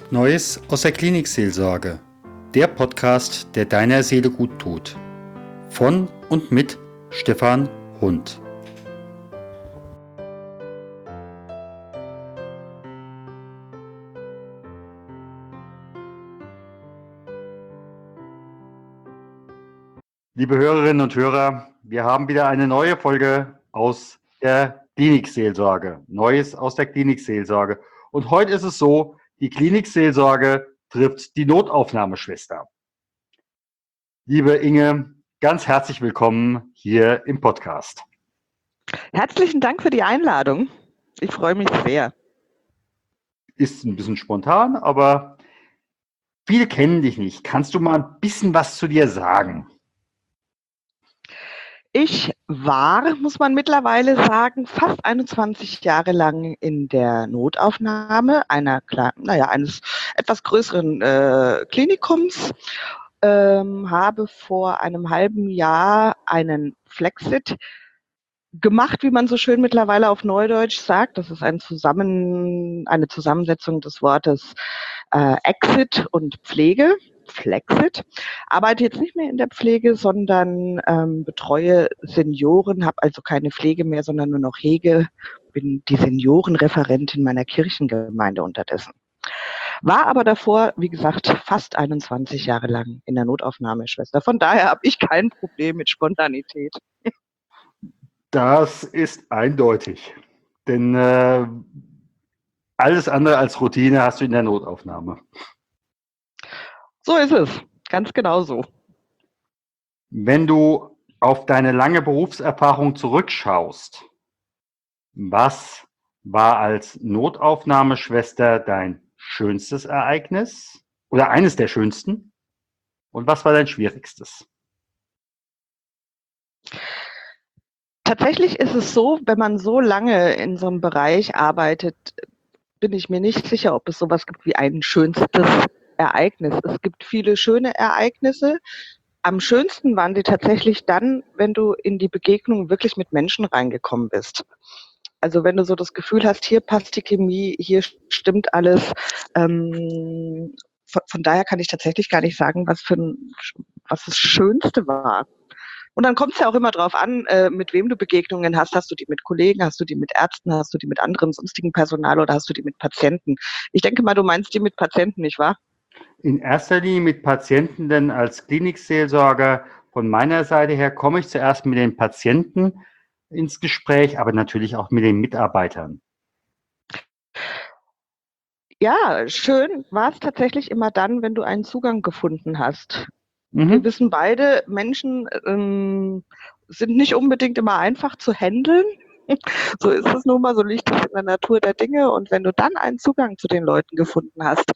Neues aus der Klinikseelsorge. Der Podcast, der deiner Seele gut tut. Von und mit Stefan Hund. Liebe Hörerinnen und Hörer, wir haben wieder eine neue Folge aus der Klinikseelsorge. Neues aus der Klinikseelsorge. Und heute ist es so, die Klinikseelsorge trifft die Notaufnahmeschwester. Liebe Inge, ganz herzlich willkommen hier im Podcast. Herzlichen Dank für die Einladung. Ich freue mich sehr. Ist ein bisschen spontan, aber viele kennen dich nicht. Kannst du mal ein bisschen was zu dir sagen? Ich war, muss man mittlerweile sagen, fast 21 Jahre lang in der Notaufnahme eines etwas größeren Klinikums. Habe vor einem halben Jahr einen Flexit gemacht, wie man so schön mittlerweile auf Neudeutsch sagt. Das ist eine Zusammensetzung des Wortes Exit und Pflege. Flexit. Arbeite jetzt nicht mehr in der Pflege, sondern betreue Senioren, habe also keine Pflege mehr, sondern nur noch Hege. Bin die Seniorenreferentin meiner Kirchengemeinde unterdessen. War aber davor, wie gesagt, fast 21 Jahre lang in der Notaufnahmeschwester. Von daher habe ich kein Problem mit Spontanität. Das ist eindeutig, denn alles andere als Routine hast du in der Notaufnahme. So ist es, ganz genau so. Wenn du auf deine lange Berufserfahrung zurückschaust, was war als Notaufnahmeschwester dein schönstes Ereignis oder eines der schönsten? Und was war dein schwierigstes? Tatsächlich ist es so, wenn man so lange in so einem Bereich arbeitet, bin ich mir nicht sicher, ob es sowas gibt wie ein schönstes Ereignis. Es gibt viele schöne Ereignisse. Am schönsten waren sie tatsächlich dann, wenn du in die Begegnung wirklich mit Menschen reingekommen bist. Also wenn du so das Gefühl hast, hier passt die Chemie, hier stimmt alles. Von daher kann ich tatsächlich gar nicht sagen, was das Schönste war. Und dann kommt es ja auch immer drauf an, mit wem du Begegnungen hast. Hast du die mit Kollegen, hast du die mit Ärzten, hast du die mit anderem sonstigen Personal oder hast du die mit Patienten? Ich denke mal, du meinst die mit Patienten, nicht wahr? In erster Linie mit Patienten, denn als Klinikseelsorger von meiner Seite her komme ich zuerst mit den Patienten ins Gespräch, aber natürlich auch mit den Mitarbeitern. Ja, schön war es tatsächlich immer dann, wenn du einen Zugang gefunden hast. Mhm. Wir wissen beide, Menschen sind nicht unbedingt immer einfach zu handeln. So ist es nun mal, so liegt es in der Natur der Dinge. Und wenn du dann einen Zugang zu den Leuten gefunden hast,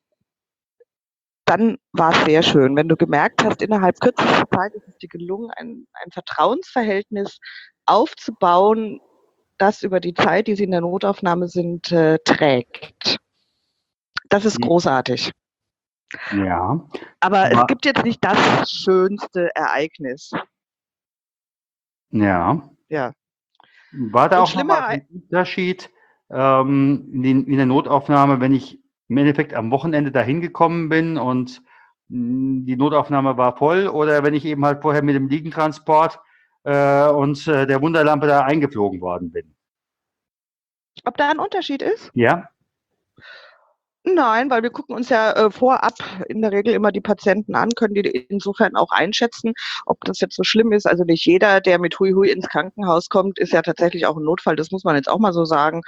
dann war es sehr schön. Wenn du gemerkt hast, innerhalb kürzester Zeit ist es dir gelungen, ein Vertrauensverhältnis aufzubauen, das über die Zeit, die sie in der Notaufnahme sind, trägt. Das ist großartig. Ja. Aber es gibt jetzt nicht das schönste Ereignis. Ja. Ja. War da auch nochmal ein Unterschied in der Notaufnahme, wenn ich im Endeffekt am Wochenende dahin gekommen bin und die Notaufnahme war voll, oder wenn ich eben halt vorher mit dem Liegentransport und der Wunderlampe da eingeflogen worden bin? Ob da ein Unterschied ist? Ja. Nein, weil wir gucken uns ja vorab in der Regel immer die Patienten an, können die insofern auch einschätzen, ob das jetzt so schlimm ist. Also nicht jeder, der mit Hui Hui ins Krankenhaus kommt, ist ja tatsächlich auch ein Notfall. Das muss man jetzt auch mal so sagen.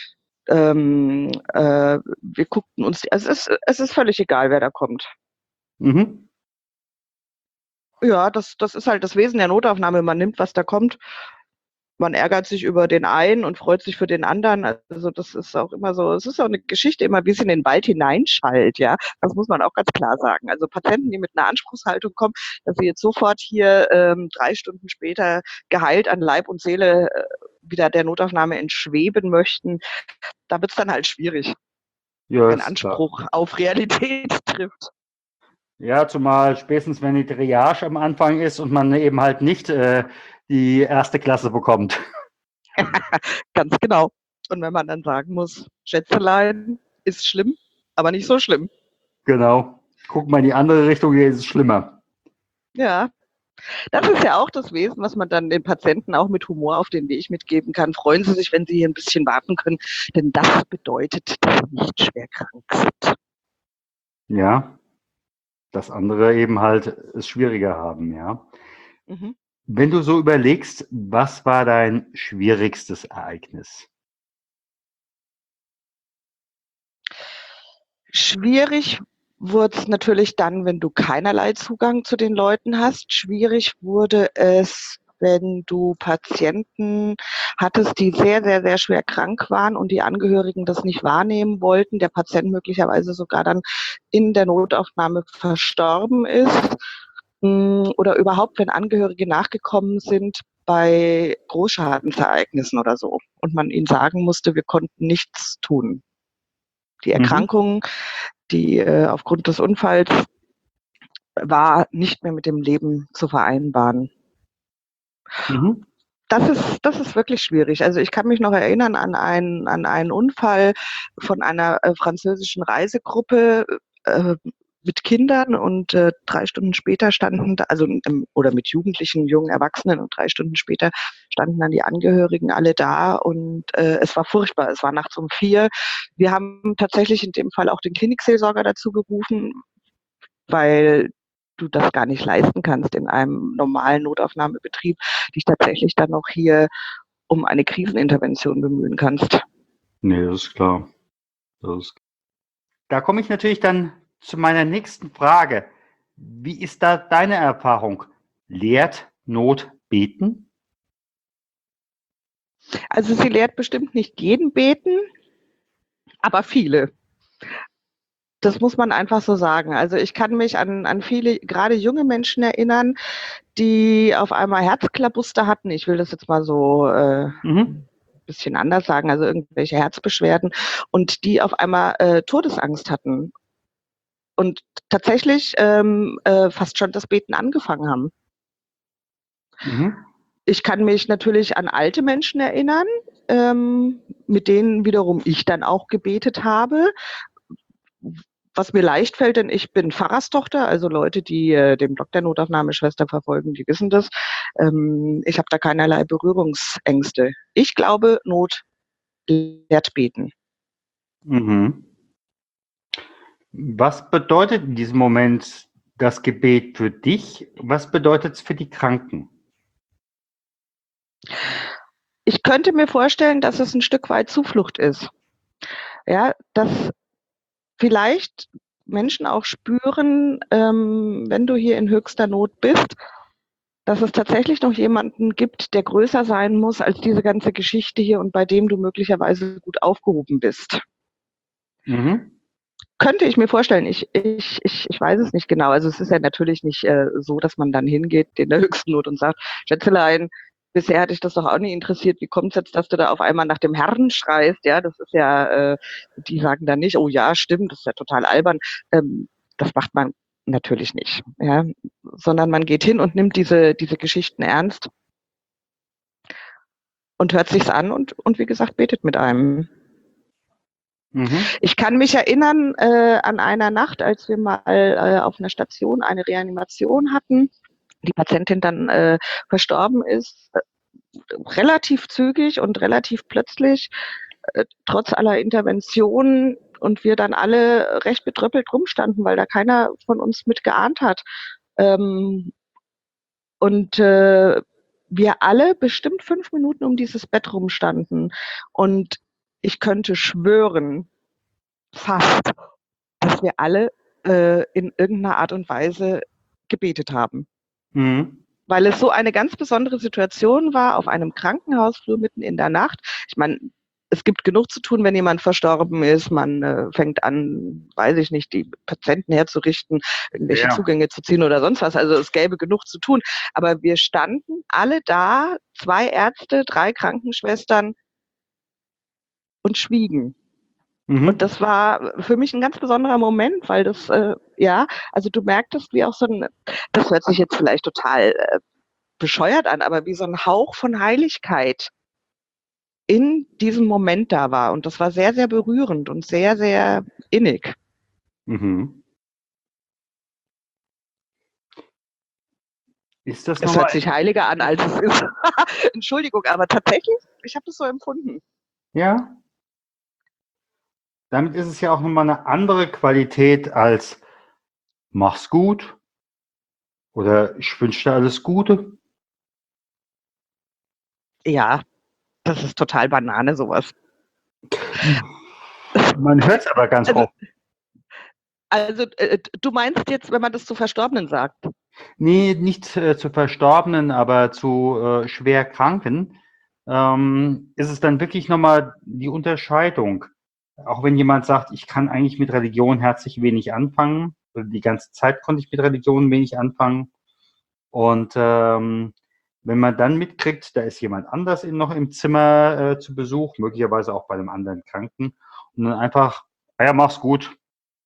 Wir guckten uns, es ist völlig egal, wer da kommt. Mhm. Ja, das ist halt das Wesen der Notaufnahme. Man nimmt, was da kommt. Man ärgert sich über den einen und freut sich für den anderen. Also das ist auch immer so, es ist auch eine Geschichte immer, wie es in den Wald hineinschallt, ja. Das muss man auch ganz klar sagen. Also Patienten, die mit einer Anspruchshaltung kommen, dass sie jetzt sofort hier 3 Stunden später geheilt an Leib und Seele wieder der Notaufnahme entschweben möchten, da wird es dann halt schwierig, wenn Anspruch auf Realität trifft. Ja, zumal spätestens, wenn die Triage am Anfang ist und man eben halt nicht die erste Klasse bekommt. Ganz genau. Und wenn man dann sagen muss, Schätzelein, ist schlimm, aber nicht so schlimm. Genau. Guck mal in die andere Richtung, hier ist es schlimmer. Ja, das ist ja auch das Wesen, was man dann den Patienten auch mit Humor auf den Weg mitgeben kann. Freuen Sie sich, wenn Sie hier ein bisschen warten können, denn das bedeutet, dass Sie nicht schwer krank sind. Ja, das andere eben halt es schwieriger haben, ja. Mhm. Wenn du so überlegst, was war dein schwierigstes Ereignis? Schwierig wurde es natürlich dann, wenn du keinerlei Zugang zu den Leuten hast. Schwierig wurde es, wenn du Patienten hattest, die sehr, sehr, sehr schwer krank waren und die Angehörigen das nicht wahrnehmen wollten, der Patient möglicherweise sogar dann in der Notaufnahme verstorben ist. Oder überhaupt, wenn Angehörige nachgekommen sind bei Großschadensereignissen oder so und man ihnen sagen musste, wir konnten nichts tun. Die Erkrankung, die aufgrund des Unfalls war nicht mehr mit dem Leben zu vereinbaren. Mhm. Das ist wirklich schwierig. Also ich kann mich noch erinnern an einen Unfall von einer französischen Reisegruppe mit Kindern und 3 Stunden später standen da, also oder mit Jugendlichen, jungen Erwachsenen und 3 Stunden später standen dann die Angehörigen alle da und es war furchtbar. Es war nachts um 4. Wir haben tatsächlich in dem Fall auch den Klinikseelsorger dazu gerufen, weil du das gar nicht leisten kannst in einem normalen Notaufnahmebetrieb, dich tatsächlich dann noch hier um eine Krisenintervention bemühen kannst. Nee, das ist klar. Da komme ich natürlich dann zu meiner nächsten Frage. Wie ist da deine Erfahrung? Lehrt Not beten? Also sie lehrt bestimmt nicht jeden beten, aber viele. Das muss man einfach so sagen. Also ich kann mich an viele, gerade junge Menschen erinnern, die auf einmal Herzklabuster hatten. Ich will das jetzt mal so bisschen anders sagen, also irgendwelche Herzbeschwerden und die auf einmal Todesangst hatten und tatsächlich fast schon das Beten angefangen haben. Mhm. Ich kann mich natürlich an alte Menschen erinnern, mit denen wiederum ich dann auch gebetet habe. Was mir leicht fällt, denn ich bin Pfarrerstochter, also Leute, die den Blog der Notaufnahmeschwester verfolgen, die wissen das. Ich habe da keinerlei Berührungsängste. Ich glaube, Not lehrt beten. Mhm. Was bedeutet in diesem Moment das Gebet für dich? Was bedeutet es für die Kranken? Ich könnte mir vorstellen, dass es ein Stück weit Zuflucht ist. Ja, dass vielleicht Menschen auch spüren, wenn du hier in höchster Not bist, dass es tatsächlich noch jemanden gibt, der größer sein muss als diese ganze Geschichte hier und bei dem du möglicherweise gut aufgehoben bist. Mhm. Könnte ich mir vorstellen. Ich weiß es nicht genau. Also es ist ja natürlich nicht so, dass man dann hingeht in der höchsten Not und sagt, Schätzelein, bisher hatte ich das doch auch nie interessiert. Wie kommt es jetzt, dass du da auf einmal nach dem Herrn schreist? Ja, das ist ja, die sagen dann nicht, oh ja, stimmt, das ist ja total albern. Das macht man natürlich nicht. Ja, sondern man geht hin und nimmt diese Geschichten ernst und hört sich's an und wie gesagt, betet mit einem. Mhm. Ich kann mich erinnern an einer Nacht, als wir mal auf einer Station eine Reanimation hatten, die Patientin dann verstorben ist, relativ zügig und relativ plötzlich, trotz aller Interventionen und wir dann alle recht betröppelt rumstanden, weil da keiner von uns mit geahnt hat. Und wir alle bestimmt 5 Minuten um dieses Bett rumstanden und ich könnte schwören, fast, dass wir alle in irgendeiner Art und Weise gebetet haben. Mhm. Weil es so eine ganz besondere Situation war, auf einem Krankenhausflur mitten in der Nacht. Ich meine, es gibt genug zu tun, wenn jemand verstorben ist. Man fängt an, weiß ich nicht, die Patienten herzurichten, irgendwelche Ja. Zugänge zu ziehen oder sonst was. Also es gäbe genug zu tun. Aber wir standen alle da, 2 Ärzte, 3 Krankenschwestern und schwiegen. Und Mhm. das war für mich ein ganz besonderer Moment, weil das, ja, also du merktest, wie auch so ein, das hört sich jetzt vielleicht total bescheuert an, aber wie so ein Hauch von Heiligkeit in diesem Moment da war. Und das war sehr, sehr berührend und sehr, sehr innig. Mhm. Ist das Es hört nochmal? sich heiliger an, als es ist. Entschuldigung, aber tatsächlich, ich habe das so empfunden. Ja, damit ist es ja auch nochmal eine andere Qualität als mach's gut oder ich wünsche dir alles Gute. Ja, das ist total Banane, sowas. Man hört es aber ganz Also, oft. du meinst jetzt, wenn man das zu Verstorbenen sagt? Nee, nicht zu Verstorbenen, aber zu schwer Kranken, ist es dann wirklich nochmal die Unterscheidung. Auch wenn jemand sagt, ich kann eigentlich mit Religion herzlich wenig anfangen, oder die ganze Zeit konnte ich mit Religion wenig anfangen. Und wenn man dann mitkriegt, da ist jemand anders noch im Zimmer zu Besuch, möglicherweise auch bei einem anderen Kranken, und dann einfach, ja, mach's gut.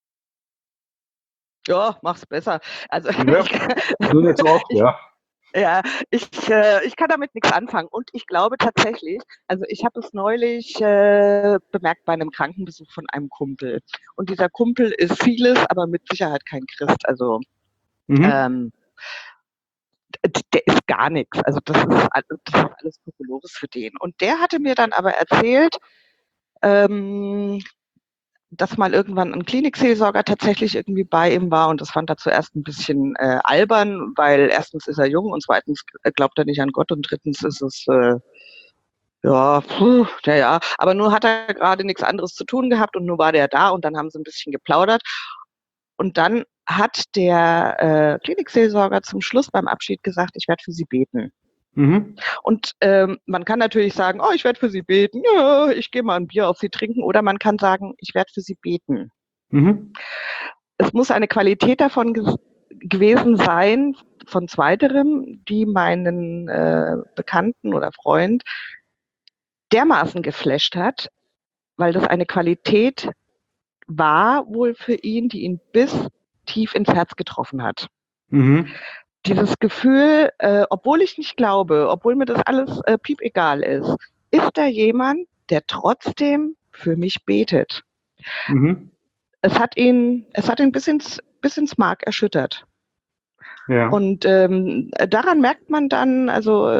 Ja, mach's besser. Also Ja, nur nicht so oft, ich, ja. ja, ich kann damit nichts anfangen. Und ich glaube tatsächlich, also ich habe es neulich bemerkt bei einem Krankenbesuch von einem Kumpel. Und dieser Kumpel ist vieles, aber mit Sicherheit kein Christ. Also Mhm. ähm, der ist gar nichts. Also das ist alles Kokolores für den. Und der hatte mir dann aber erzählt, ähm, dass mal irgendwann ein Klinikseelsorger tatsächlich irgendwie bei ihm war und das fand er zuerst ein bisschen albern, weil erstens ist er jung und zweitens glaubt er nicht an Gott und drittens ist es ja, ja, aber nur hat er gerade nichts anderes zu tun gehabt und nur war der da und dann haben sie ein bisschen geplaudert und dann hat der Klinikseelsorger zum Schluss beim Abschied gesagt, ich werde für Sie beten. Mhm. Und man kann natürlich sagen, oh, ich werde für Sie beten, ja, ich gehe mal ein Bier auf Sie trinken oder man kann sagen, ich werde für Sie beten. Mhm. Es muss eine Qualität davon gewesen sein, von zweiterem, die meinen Bekannten oder Freund dermaßen geflasht hat, weil das eine Qualität war wohl für ihn, die ihn bis tief ins Herz getroffen hat. Mhm. Dieses Gefühl, obwohl ich nicht glaube, obwohl mir das alles piep egal ist da jemand, der trotzdem für mich betet. Mhm. Es hat ihn bis ins Mark erschüttert. Ja. Und daran merkt man dann, also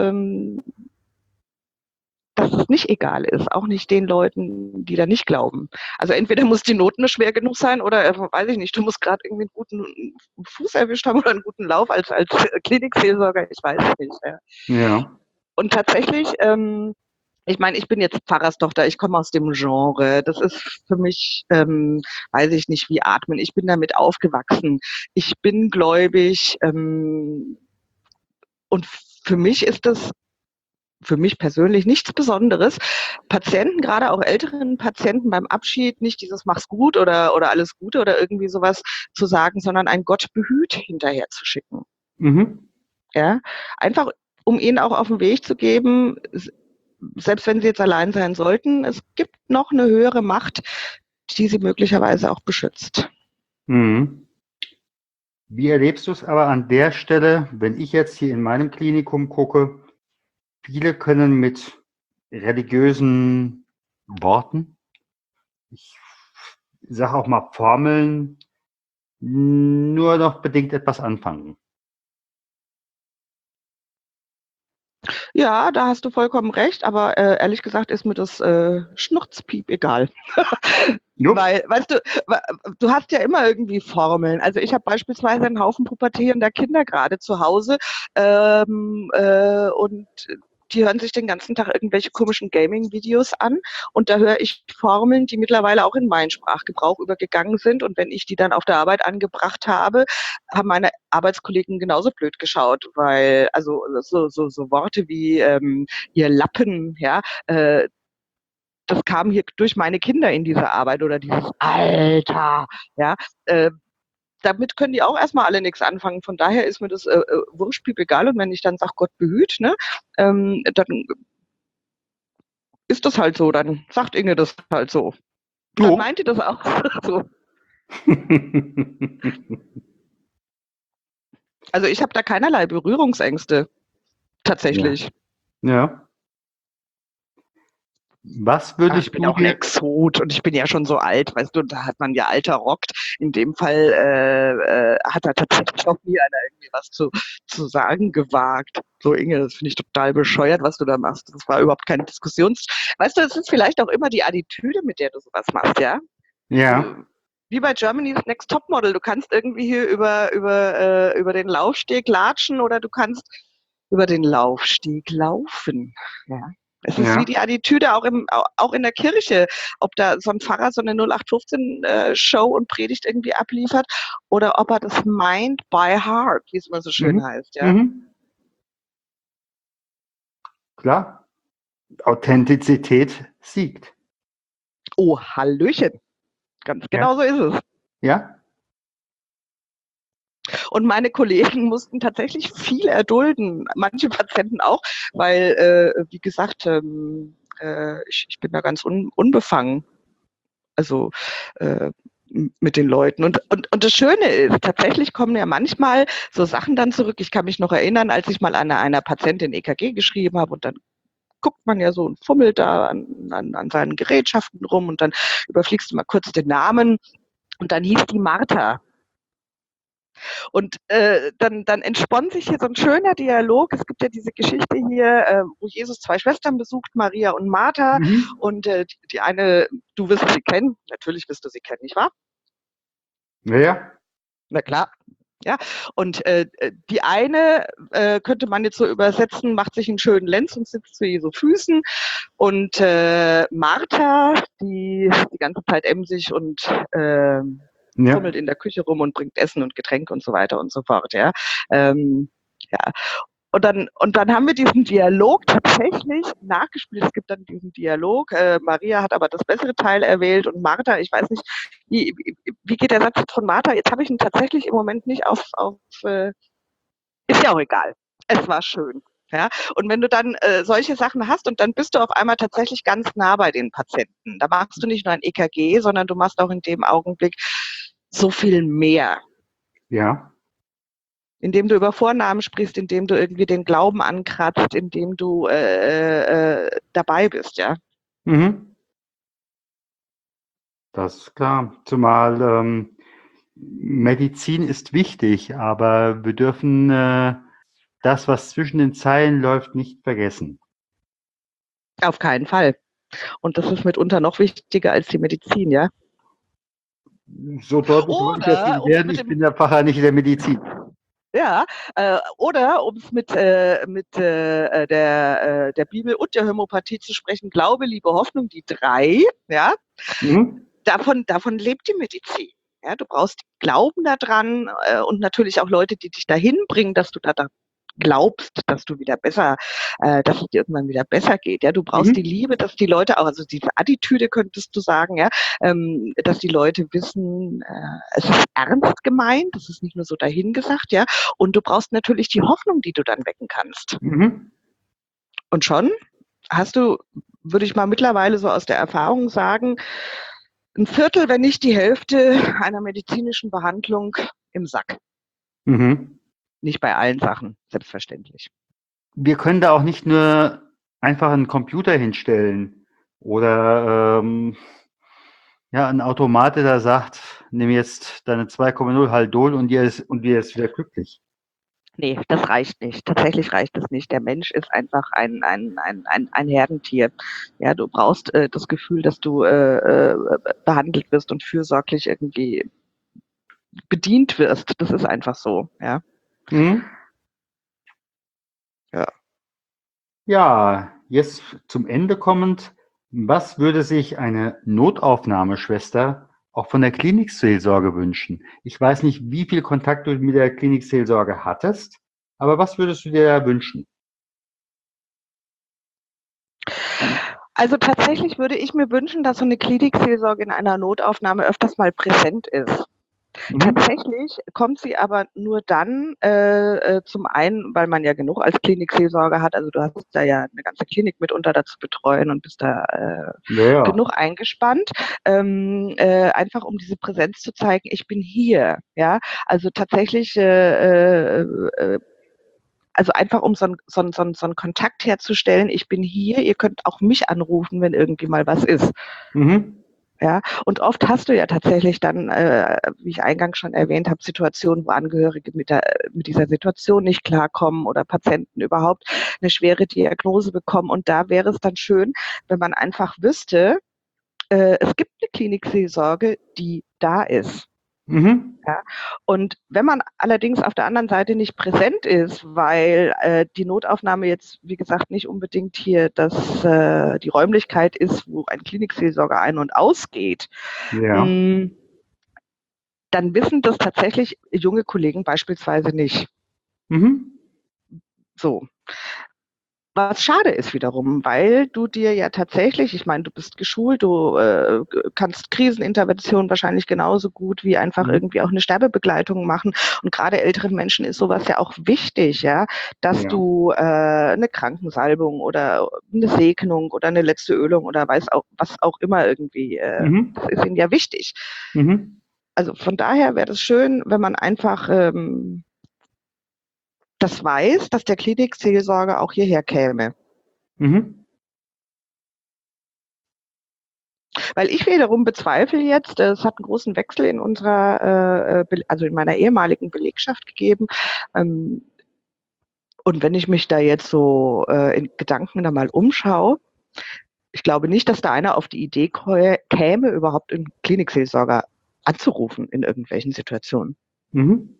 dass es nicht egal ist, auch nicht den Leuten, die da nicht glauben. Also entweder muss die Note nur schwer genug sein oder weiß ich nicht, du musst gerade irgendwie einen guten Fuß erwischt haben oder einen guten Lauf als Klinikseelsorger, ich weiß es nicht. Ja. Ja. Und tatsächlich, ich meine, ich bin jetzt Pfarrerstochter, ich komme aus dem Genre. Das ist für mich, weiß ich nicht, wie atmen. Ich bin damit aufgewachsen. Ich bin gläubig. Und für mich ist das für mich persönlich nichts Besonderes. Patienten, gerade auch älteren Patienten beim Abschied, nicht dieses Mach's gut oder alles Gute oder irgendwie sowas zu sagen, sondern ein Gott behüt hinterher zu schicken. Mhm. Ja, einfach um ihnen auch auf den Weg zu geben, selbst wenn sie jetzt allein sein sollten, es gibt noch eine höhere Macht, die sie möglicherweise auch beschützt. Mhm. Wie erlebst du es aber an der Stelle, wenn ich jetzt hier in meinem Klinikum gucke? Viele können mit religiösen Worten, ich sage auch mal Formeln, nur noch bedingt etwas anfangen. Ja, da hast du vollkommen recht, aber ehrlich gesagt ist mir das Schnurzpiep egal. Jupp. Weil, weißt du, du hast ja immer irgendwie Formeln. Also ich habe beispielsweise einen Haufen pubertierender Kinder gerade zu Hause und die hören sich den ganzen Tag irgendwelche komischen Gaming-Videos an und da höre ich Formeln, die mittlerweile auch in meinen Sprachgebrauch übergegangen sind und wenn ich die dann auf der Arbeit angebracht habe, haben meine Arbeitskollegen genauso blöd geschaut, weil also so Worte wie ihr Lappen, ja, das kam hier durch meine Kinder in diese Arbeit oder dieses Alter, ja, äh, damit können die auch erstmal alle nichts anfangen. Von daher ist mir das Wurstpiep egal. Und wenn ich dann sage, Gott behüt, ne, dann ist das halt so. Dann sagt Inge das halt so. Dann Jo. meint ihr das auch so. Also ich habe da keinerlei Berührungsängste, Ja. tatsächlich. Ja. Was Ach, würdest ich bin du auch ein dir, Exot und ich bin ja schon so alt, weißt du, da hat man ja alter rockt. In dem Fall hat da tatsächlich auch nie einer irgendwie was zu sagen gewagt. So, Inge, das finde ich total bescheuert, was du da machst. Das war überhaupt keine Diskussions. Weißt du, es ist vielleicht auch immer die Attitüde, mit der du sowas machst, ja? ja, Du, wie bei Germany's Next Topmodel, du kannst irgendwie hier über den Laufsteg latschen oder du kannst über den Laufsteg laufen. Ja. Es ist wie ja, die Attitüde auch in der Kirche, ob da so ein Pfarrer so eine 0815 Show und Predigt irgendwie abliefert oder ob er das meint by heart, wie es immer so schön mhm. heißt, ja. Mhm. Klar, Authentizität siegt. Oh, Hallöchen. Ganz Ja, genau so ist es. ja, Und meine Kollegen mussten tatsächlich viel erdulden, manche Patienten auch, weil, wie gesagt, ich bin da ganz unbefangen. Also mit den Leuten. Und das Schöne ist, tatsächlich kommen ja manchmal so Sachen dann zurück. Ich kann mich noch erinnern, als ich mal an einer Patientin EKG geschrieben habe und dann guckt man ja so und fummelt da an seinen Gerätschaften rum und dann überfliegst du mal kurz den Namen und dann hieß die Martha. Und dann entspann sich hier so ein schöner Dialog. Es gibt ja diese Geschichte hier, wo Jesus zwei Schwestern besucht, Maria und Martha. mhm. Und die eine, du wirst sie kennen, natürlich wirst du sie kennen, nicht wahr? Ja, ja, Na klar. Ja, und die eine könnte man jetzt so übersetzen, macht sich einen schönen Lenz und sitzt zu Jesu Füßen. Und Martha, die ganze Zeit emsig und ja, fummelt in der Küche rum und bringt Essen und Getränke und so weiter und so fort. Ja, ja. Und dann haben wir diesen Dialog tatsächlich nachgespielt. Es gibt dann diesen Dialog. Maria hat aber das bessere Teil erwählt und Martha, ich weiß nicht, wie geht der Satz jetzt von Martha? Jetzt habe ich ihn tatsächlich im Moment nicht ist ja auch egal. Es war schön. Ja, und wenn du dann solche Sachen hast und dann bist du auf einmal tatsächlich ganz nah bei den Patienten. Da machst du nicht nur ein EKG, sondern du machst auch in dem Augenblick so viel mehr. ja. Indem du über Vornamen sprichst, indem du irgendwie den Glauben ankratzt, indem du dabei bist, ja. Mhm. Das ist klar. Zumal Medizin ist wichtig, aber wir dürfen das, was zwischen den Zeilen läuft, nicht vergessen. Auf keinen Fall. Und das ist mitunter noch wichtiger als die Medizin, ja. So deutlich wollte ich jetzt Oder nicht um es werden. mit Ich dem bin der Pfarrer nicht in der Medizin. Ja, oder um es mit der Bibel und der Homöopathie zu sprechen, Glaube, Liebe, Hoffnung, die drei, ja, Mhm. davon lebt die Medizin. Ja, du brauchst Glauben daran und natürlich auch Leute, die dich dahin bringen, dass du da glaubst, dass du wieder besser, dass es dir irgendwann wieder besser geht. Ja, du brauchst die Mhm. Liebe, dass die Leute auch, also diese Attitüde könntest du sagen, ja, dass die Leute wissen, es ist ernst gemeint, das ist nicht nur so dahingesagt, ja. Und du brauchst natürlich die Hoffnung, die du dann wecken kannst. Mhm. Und schon hast du, würde ich mal mittlerweile so aus der Erfahrung sagen, ein Viertel, wenn nicht die Hälfte einer medizinischen Behandlung im Sack. Mhm. Nicht bei allen Sachen, selbstverständlich. Wir können da auch nicht nur einfach einen Computer hinstellen oder ja, ein Automat, der da sagt, nimm jetzt deine 2,0 Haldol und dir ist wieder glücklich. Nee, das reicht nicht. Tatsächlich reicht es nicht. Der Mensch ist einfach ein Herdentier. Ja, du brauchst das Gefühl, dass du behandelt wirst und fürsorglich irgendwie bedient wirst. Das ist einfach so, ja. Mhm. Ja. Ja, jetzt zum Ende kommend, was würde sich eine Notaufnahmeschwester auch von der Klinikseelsorge wünschen? Ich weiß nicht, wie viel Kontakt du mit der Klinikseelsorge hattest, aber was würdest du dir da wünschen? Also tatsächlich würde ich mir wünschen, dass so eine Klinikseelsorge in einer Notaufnahme öfters mal präsent ist. Mhm. Tatsächlich kommt sie aber nur dann zum einen, weil man ja genug als Klinikseelsorge hat, also du hast da ja eine ganze Klinik mitunter dazu betreuen und bist da Ja, ja. genug eingespannt, einfach um diese Präsenz zu zeigen, ich bin hier, ja, also tatsächlich also einfach um so einen Kontakt herzustellen, ich bin hier, ihr könnt auch mich anrufen, wenn irgendwie mal was ist. Mhm. Ja, und oft hast du ja tatsächlich dann, wie ich eingangs schon erwähnt habe, Situationen, wo Angehörige mit dieser Situation nicht klarkommen oder Patienten überhaupt eine schwere Diagnose bekommen. Und da wäre es dann schön, wenn man einfach wüsste, es gibt eine Klinikseelsorge, die da ist. Mhm. Ja. Und wenn man allerdings auf der anderen Seite nicht präsent ist, weil die Notaufnahme jetzt, wie gesagt, nicht unbedingt hier die Räumlichkeit ist, wo ein Klinikseelsorger ein- und ausgeht, Ja. mh, dann wissen das tatsächlich junge Kollegen beispielsweise nicht. Mhm. So. Was schade ist wiederum, weil du dir ja tatsächlich, ich meine, du bist geschult, du kannst Krisenintervention wahrscheinlich genauso gut wie einfach Mhm. irgendwie auch eine Sterbebegleitung machen. Und gerade älteren Menschen ist sowas ja auch wichtig, ja, dass Ja. du eine Krankensalbung oder eine Segnung oder eine letzte Ölung oder was auch immer irgendwie, Mhm. das ist ihnen ja wichtig. Mhm. Also von daher wäre es schön, wenn man einfach das weiß, dass der Klinikseelsorger auch hierher käme. Mhm. Weil ich wiederum bezweifle jetzt, es hat einen großen Wechsel in also in meiner ehemaligen Belegschaft gegeben. Ähm, und wenn ich mich da jetzt so in Gedanken da mal umschaue, ich glaube nicht, dass da einer auf die Idee käme, überhaupt einen Klinikseelsorger anzurufen in irgendwelchen Situationen. Mhm.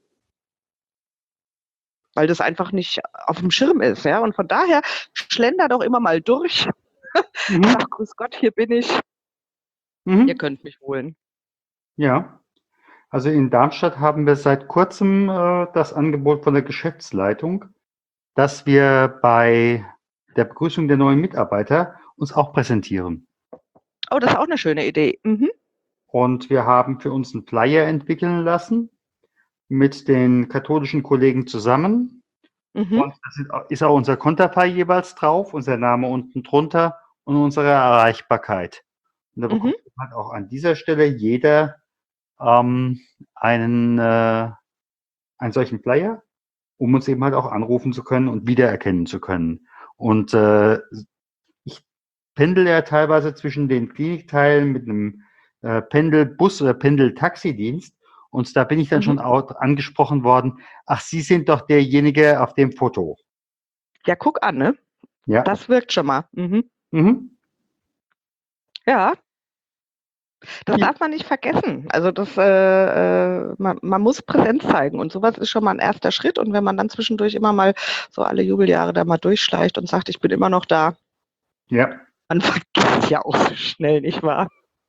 Weil das einfach nicht auf dem Schirm ist, ja. Und von daher schlender doch immer mal durch. Mhm. Sag, grüß Gott, hier bin ich. Ihr Mhm. könnt mich holen. Ja. Also in Darmstadt haben wir seit kurzem das Angebot von der Geschäftsleitung, dass wir bei der Begrüßung der neuen Mitarbeiter uns auch präsentieren. Oh, das ist auch eine schöne Idee. Mhm. Und wir haben für uns einen Flyer entwickeln lassen mit den katholischen Kollegen zusammen. Mhm. Und da ist auch unser Konterfei jeweils drauf, unser Name unten drunter und unsere Erreichbarkeit. Und da Mhm. bekommt halt auch an dieser Stelle jeder ähm, einen solchen Flyer, um uns eben halt auch anrufen zu können und wiedererkennen zu können. Und ich pendel ja teilweise zwischen den Klinikteilen mit einem Pendelbus oder Pendeltaxidienst. Und da bin ich dann Mhm. schon auch angesprochen worden, ach, Sie sind doch derjenige auf dem Foto. Ja, guck an, ne? Ja. Das wirkt schon mal. Mhm. Mhm. Ja, das Ja. darf man nicht vergessen. Also man muss Präsenz zeigen und sowas ist schon mal ein erster Schritt. Und wenn man dann zwischendurch immer mal so alle Jubeljahre da mal durchschleicht und sagt, ich bin immer noch da, Ja. man vergisst es ja auch so schnell, nicht wahr?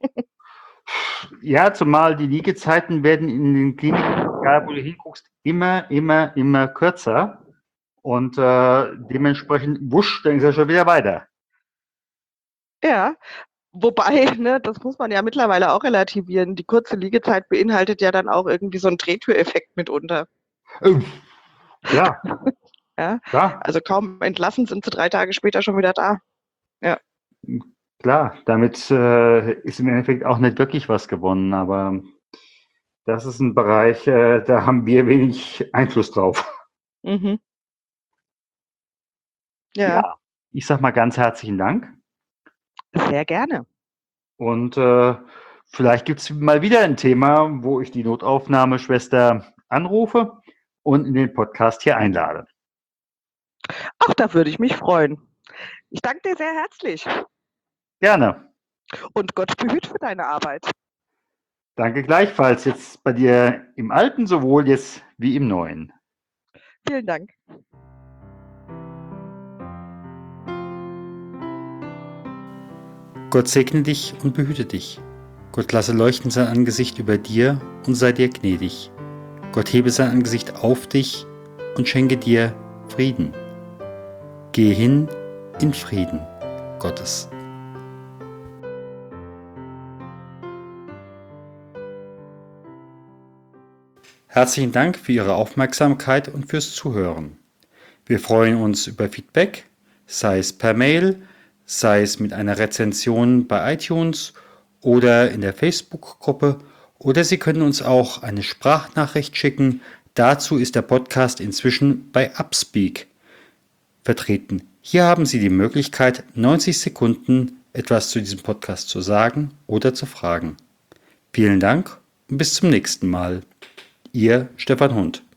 Ja, zumal die Liegezeiten werden in den Kliniken, egal wo du hinguckst, immer kürzer. Und dementsprechend, wusch, dann ist er schon wieder weiter. Ja, wobei, ne, das muss man ja mittlerweile auch relativieren. Die kurze Liegezeit beinhaltet ja dann auch irgendwie so einen Drehtüreffekt mitunter. Äh, klar, Ja, klar, also kaum entlassen sind sie 3 Tage später schon wieder da. Ja. klar. Damit ist im Endeffekt auch nicht wirklich was gewonnen, aber das ist ein Bereich, da haben wir wenig Einfluss drauf. Mhm. Ja, Ja, ich sag mal ganz herzlichen Dank sehr gerne. und vielleicht gibt es mal wieder ein Thema, wo ich die Notaufnahmeschwester anrufe und in den Podcast hier einlade. Ach, da würde ich mich freuen. Ich danke dir sehr herzlich Gerne. und Gott behüte für deine Arbeit. Danke gleichfalls jetzt bei dir im Alten sowohl jetzt wie im Neuen. Vielen Dank. Gott segne dich und behüte dich. Gott lasse leuchten sein Angesicht über dir und sei dir gnädig. Gott hebe sein Angesicht auf dich und schenke dir Frieden. Gehe hin in Frieden Gottes. Herzlichen Dank für Ihre Aufmerksamkeit und fürs Zuhören. Wir freuen uns über Feedback, sei es per Mail, sei es mit einer Rezension bei iTunes oder in der Facebook-Gruppe, oder Sie können uns auch eine Sprachnachricht schicken. Dazu ist der Podcast inzwischen bei Upspeak. vertreten. Hier haben Sie die Möglichkeit, 90 Sekunden etwas zu diesem Podcast zu sagen oder zu fragen. Vielen Dank und bis zum nächsten Mal. Ihr Stefan Hund.